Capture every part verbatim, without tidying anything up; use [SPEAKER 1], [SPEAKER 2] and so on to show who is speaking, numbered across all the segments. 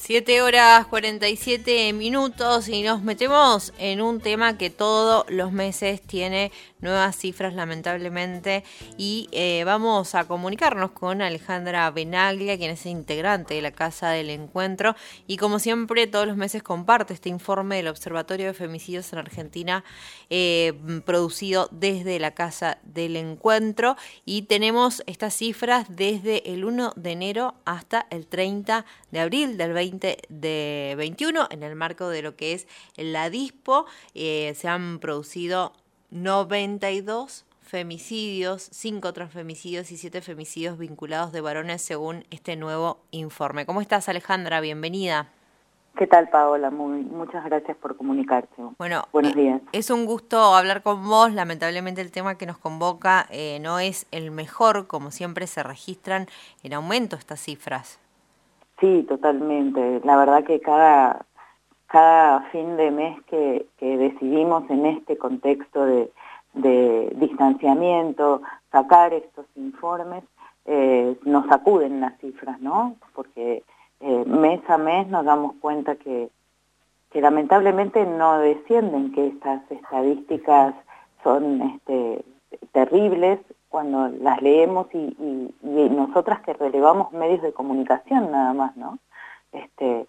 [SPEAKER 1] Siete horas cuarenta y siete minutos y nos metemos en un tema que todos los meses tiene nuevas cifras, lamentablemente, y eh, vamos a comunicarnos con Alejandra Benaglia, quien es integrante de la Casa del Encuentro, y como siempre todos los meses comparte este informe del Observatorio de Femicidios en Argentina, eh, producido desde la Casa del Encuentro, y tenemos estas cifras desde el uno de enero hasta el treinta de abril del veinte veintiuno, en el marco de lo que es la DISPO. Eh, se han producido noventa y dos femicidios, cinco transfemicidios y siete femicidios vinculados de varones según este nuevo informe. ¿Cómo estás, Alejandra? Bienvenida.
[SPEAKER 2] ¿Qué tal, Paola? Muy, muchas gracias por comunicarte.
[SPEAKER 1] Bueno,
[SPEAKER 2] buenos
[SPEAKER 1] eh,
[SPEAKER 2] días.
[SPEAKER 1] Es un gusto hablar con vos. Lamentablemente el tema que nos convoca eh, no es el mejor. Como siempre se registran en aumento estas cifras.
[SPEAKER 2] Sí, totalmente. La verdad que cada, cada fin de mes que, que decidimos en este contexto de, de distanciamiento, sacar estos informes, eh, nos sacuden las cifras, ¿no? Porque eh, mes a mes nos damos cuenta que, que lamentablemente no descienden, que estas estadísticas son este, terribles cuando las leemos y, y, y nosotras que relevamos medios de comunicación nada más, ¿no? Este,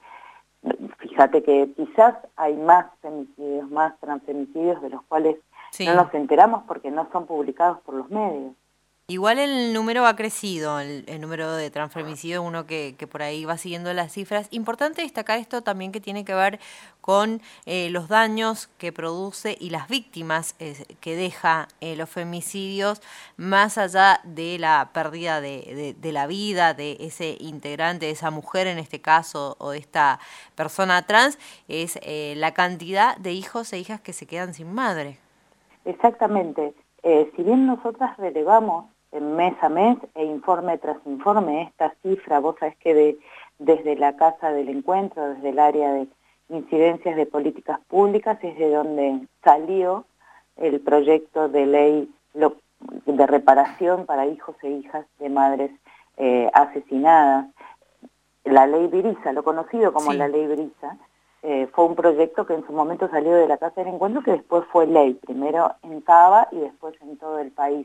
[SPEAKER 2] fíjate que quizás hay más femicidios, más transfemicidios de los cuales sí. no nos enteramos porque no son publicados por los medios.
[SPEAKER 1] Igual el número ha crecido, el, el número de transfemicidios, uno que, que por ahí va siguiendo las cifras. Importante destacar esto también que tiene que ver con eh, los daños que produce y las víctimas eh, que deja eh, los femicidios, más allá de la pérdida de, de, de la vida de ese integrante, de esa mujer en este caso, o de esta persona trans, es eh, la cantidad de hijos e hijas que se quedan sin madre.
[SPEAKER 2] Exactamente. Eh, si bien nosotras relevamos en mes a mes e informe tras informe esta cifra, vos sabés que de, desde la Casa del Encuentro, desde el área de incidencias de políticas públicas, es de donde salió el proyecto de ley de reparación para hijos e hijas de madres eh, asesinadas. La ley Brisa, lo conocido como sí. la ley Brisa, eh, fue un proyecto que en su momento salió de la Casa del Encuentro, que después fue ley, primero en Cava y después en todo el país.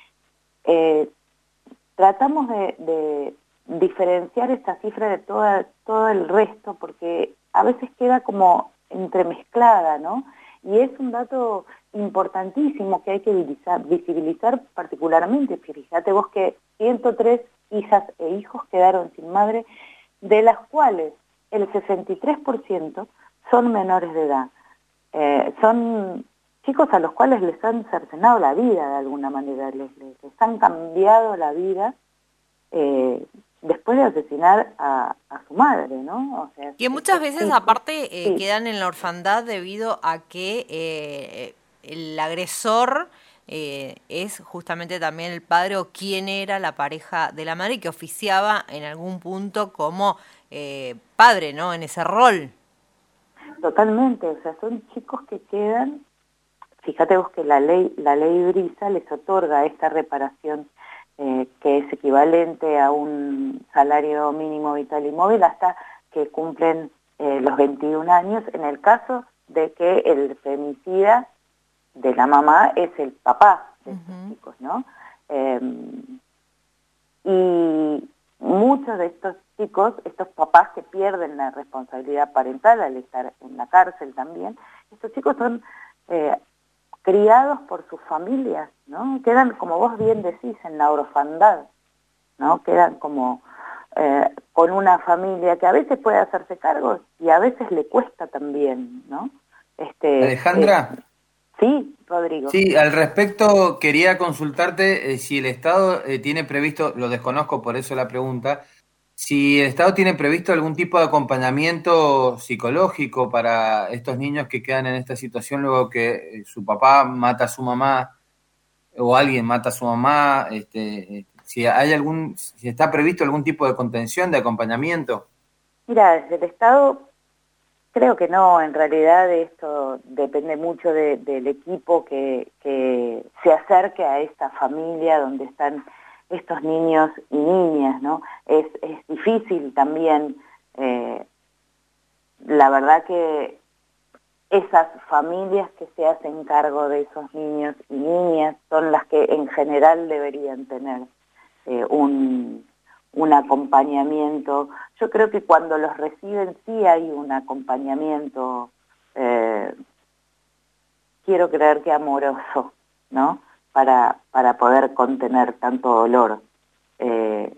[SPEAKER 2] Eh, tratamos de, de diferenciar esta cifra de toda, todo el resto porque a veces queda como entremezclada, ¿no? Y es un dato importantísimo que hay que visibilizar, visibilizar particularmente. Fíjate vos que ciento tres hijas e hijos quedaron sin madre, de las cuales el sesenta y tres por ciento son menores de edad. Eh, son chicos a los cuales les han cercenado la vida de alguna manera, les, les, les han cambiado la vida eh, después de asesinar a, a su madre, ¿no? O sea,
[SPEAKER 1] que muchas veces chicos, aparte eh,
[SPEAKER 2] sí.
[SPEAKER 1] quedan en la orfandad debido a que eh, el agresor eh, es justamente también el padre o quien era la pareja de la madre y que oficiaba en algún punto como eh, padre, ¿no? En ese rol.
[SPEAKER 2] Totalmente, o sea, son chicos que quedan. Fíjate vos que la ley, la ley Brisa les otorga esta reparación eh, que es equivalente a un salario mínimo vital y móvil hasta que cumplen eh, los veintiún años, en el caso de que el femicida de la mamá es el papá de estos uh-huh. chicos, ¿no? Eh, y muchos de estos chicos, estos papás que pierden la responsabilidad parental al estar en la cárcel también, estos chicos son eh, criados por sus familias, ¿no? Quedan, como vos bien decís, en la orfandad, ¿no? Quedan como eh, con una familia que a veces puede hacerse cargo y a veces le cuesta también, ¿no? Este,
[SPEAKER 3] Alejandra.
[SPEAKER 2] Eh, sí, Rodrigo.
[SPEAKER 3] Sí, al respecto quería consultarte eh, si el Estado eh, tiene previsto, lo desconozco por eso la pregunta, si el Estado tiene previsto algún tipo de acompañamiento psicológico para estos niños que quedan en esta situación luego que su papá mata a su mamá o alguien mata a su mamá, este, si hay algún, si está previsto algún tipo de contención, de acompañamiento.
[SPEAKER 2] Mira, desde el Estado creo que no, en realidad esto depende mucho de, del equipo que, que se acerque a esta familia donde están estos niños y niñas, ¿no? Es, es difícil también eh, la verdad que esas familias que se hacen cargo de esos niños y niñas son las que en general deberían tener eh, un, un acompañamiento. Yo creo que cuando los reciben sí hay un acompañamiento, eh, quiero creer que amoroso, ¿no? Para, para poder contener tanto dolor. Eh,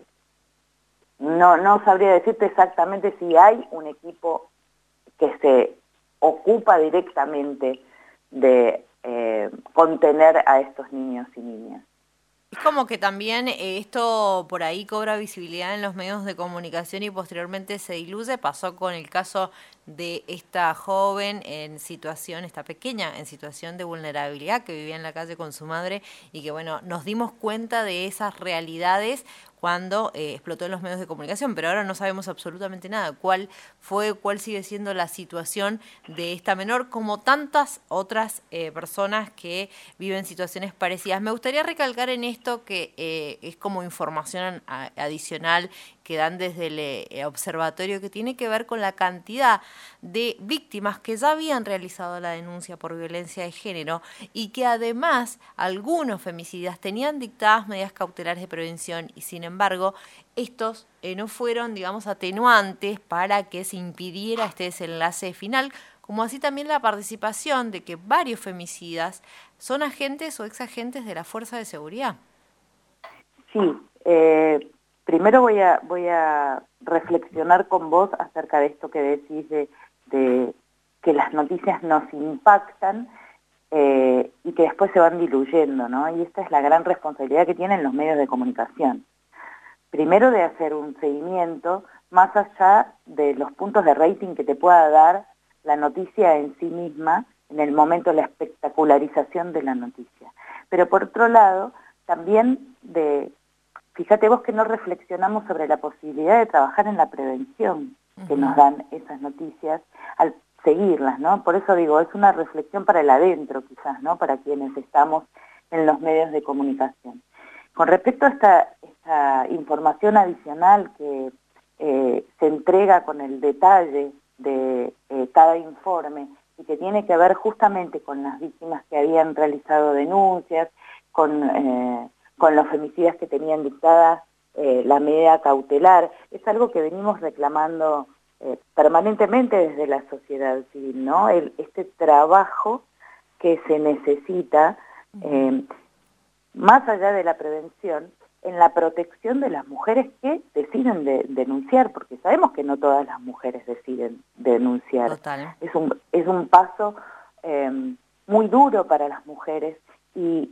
[SPEAKER 2] no, no sabría decirte exactamente si hay un equipo que se ocupa directamente de eh, contener a estos niños y niñas.
[SPEAKER 1] Es como que también eh, esto por ahí cobra visibilidad en los medios de comunicación y posteriormente se diluye. Pasó con el caso de esta joven en situación, esta pequeña, en situación de vulnerabilidad que vivía en la calle con su madre y que, bueno, nos dimos cuenta de esas realidades cuando eh, explotó en los medios de comunicación, pero ahora no sabemos absolutamente nada. ¿Cuál fue, cuál sigue siendo la situación de esta menor, como tantas otras eh, personas que viven situaciones parecidas? Me gustaría recalcar en esto que eh, es como información a, adicional que dan desde el eh, observatorio, que tiene que ver con la cantidad de víctimas que ya habían realizado la denuncia por violencia de género y que además algunos femicidas tenían dictadas medidas cautelares de prevención y sin embargo estos eh, no fueron, digamos, atenuantes para que se impidiera este desenlace final, como así también la participación de que varios femicidas son agentes o exagentes de la fuerza de seguridad.
[SPEAKER 2] Sí, eh, primero voy a, voy a reflexionar con vos acerca de esto que decís de, de que las noticias nos impactan eh, y que después se van diluyendo, ¿no? Y esta es la gran responsabilidad que tienen los medios de comunicación. Primero de hacer un seguimiento más allá de los puntos de rating que te pueda dar la noticia en sí misma, en el momento de la espectacularización de la noticia. Pero por otro lado, también de, fíjate vos que no reflexionamos sobre la posibilidad de trabajar en la prevención que nos dan esas noticias al seguirlas, ¿no? Por eso digo, es una reflexión para el adentro quizás, ¿no? Para quienes estamos en los medios de comunicación. Con respecto a esta, esta información adicional que eh, se entrega con el detalle de eh, cada informe y que tiene que ver justamente con las víctimas que habían realizado denuncias, con, eh, con los femicidas que tenían dictada eh, la medida cautelar, es algo que venimos reclamando eh, permanentemente desde la sociedad civil, ¿no? El, este trabajo que se necesita, eh, más allá de la prevención, en la protección de las mujeres que deciden de, denunciar, porque sabemos que no todas las mujeres deciden denunciar.
[SPEAKER 1] Total.
[SPEAKER 2] Es un, es un paso eh, muy duro para las mujeres y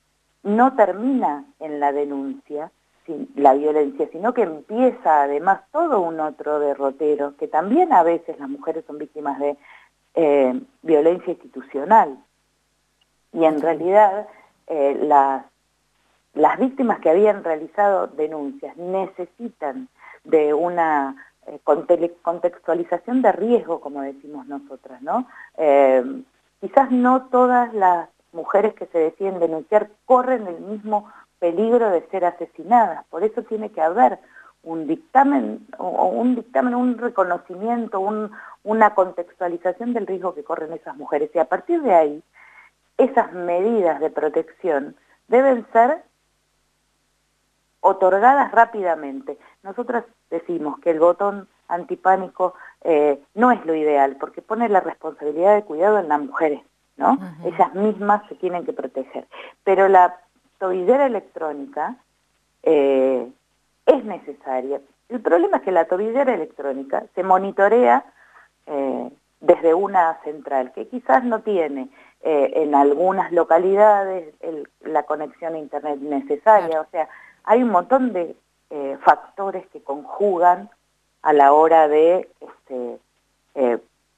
[SPEAKER 2] no termina en la denuncia sin la violencia, sino que empieza además todo un otro derrotero, que también a veces las mujeres son víctimas de eh, violencia institucional. Y en realidad eh, las Las víctimas que habían realizado denuncias necesitan de una eh, contextualización de riesgo, como decimos nosotras, ¿no? Eh, quizás no todas las mujeres que se deciden denunciar corren el mismo peligro de ser asesinadas, por eso tiene que haber un dictamen, o un dictamen, un reconocimiento, un, una contextualización del riesgo que corren esas mujeres, y a partir de ahí, esas medidas de protección deben ser otorgadas rápidamente. Nosotras decimos que el botón antipánico eh, no es lo ideal, porque pone la responsabilidad de cuidado en las mujeres, ¿no? Uh-huh. Ellas mismas se tienen que proteger. Pero la tobillera electrónica eh, es necesaria. El problema es que la tobillera electrónica se monitorea eh, desde una central, que quizás no tiene eh, en algunas localidades el, la conexión a internet necesaria, claro. O sea, hay un montón de eh, factores que conjugan a la hora de este, eh,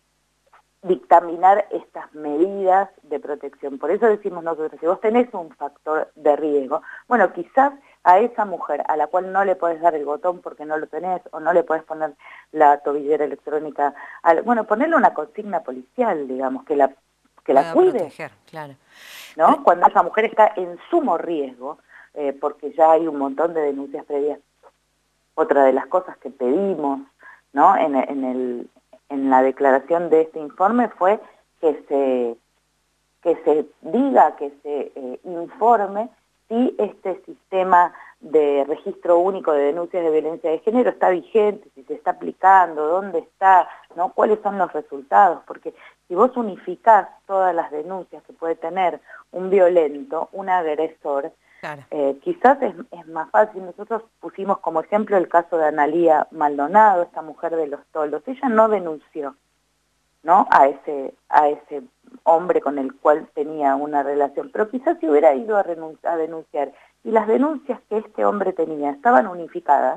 [SPEAKER 2] dictaminar estas medidas de protección. Por eso decimos nosotros, si vos tenés un factor de riesgo, bueno, quizás a esa mujer a la cual no le podés dar el botón porque no lo tenés, o no le podés poner la tobillera electrónica, al, bueno, ponerle una consigna policial, digamos, que la, que la cuide.
[SPEAKER 1] Proteger, claro.
[SPEAKER 2] ¿No? Cuando esa mujer está en sumo riesgo, Eh, porque ya hay un montón de denuncias previas. Otra de las cosas que pedimos, ¿no? en, en, el, en la declaración de este informe fue que se, que se diga, que se eh, informe si este sistema de registro único de denuncias de violencia de género está vigente, si se está aplicando, dónde está, ¿no? Cuáles son los resultados, porque si vos unificás todas las denuncias que puede tener un violento, un agresor, claro. eh, quizás es, es más fácil. Nosotros pusimos como ejemplo el caso de Analía Maldonado, esta mujer de Los Toldos. Ella no denunció, ¿no?, a ese, a ese hombre con el cual tenía una relación, pero quizás si hubiera ido a, a denunciar y las denuncias que este hombre tenía estaban unificadas,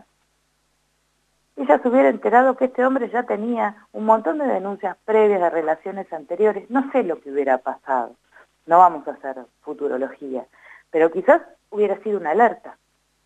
[SPEAKER 2] ella se hubiera enterado que este hombre ya tenía un montón de denuncias previas de relaciones anteriores. No sé lo que hubiera pasado, no vamos a hacer futurología, pero quizás hubiera sido una alerta.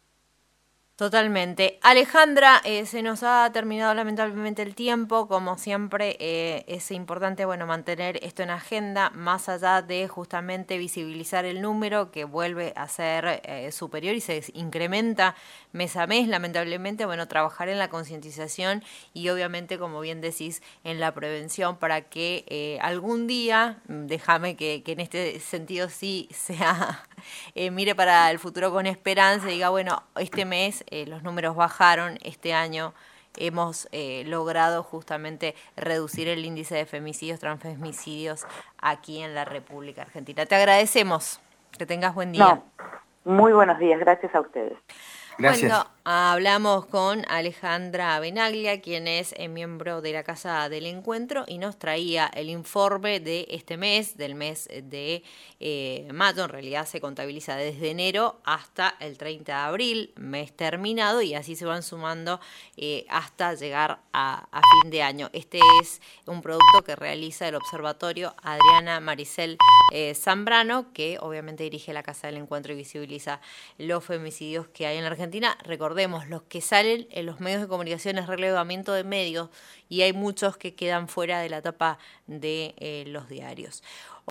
[SPEAKER 1] Totalmente. Alejandra, eh, se nos ha terminado lamentablemente el tiempo. Como siempre, eh, es importante, bueno, mantener esto en agenda, más allá de justamente visibilizar el número que vuelve a ser eh, superior y se incrementa mes a mes, lamentablemente. Bueno, trabajar en la concientización y obviamente, como bien decís, en la prevención para que eh, algún día, déjame que, que en este sentido sí sea, eh, mire para el futuro con esperanza y diga, bueno, este mes Eh, los números bajaron, este año hemos eh, logrado justamente reducir el índice de femicidios, transfemicidios aquí en la República Argentina. Te agradecemos, que tengas buen día.
[SPEAKER 2] No, muy buenos días, gracias a ustedes.
[SPEAKER 3] Gracias.
[SPEAKER 1] Bueno, hablamos con Alejandra Benaglia, quien es eh, miembro de la Casa del Encuentro y nos traía el informe de este mes, del mes de eh, mayo. En realidad se contabiliza desde enero hasta el treinta de abril, mes terminado, y así se van sumando eh, hasta llegar a, a fin de año. Este es un producto que realiza el Observatorio Adriana Maricel eh, Zambrano, que obviamente dirige la Casa del Encuentro y visibiliza los femicidios que hay en la Argentina. Recordemos, los que salen en los medios de comunicación es relevamiento de medios y hay muchos que quedan fuera de la tapa de eh, los diarios.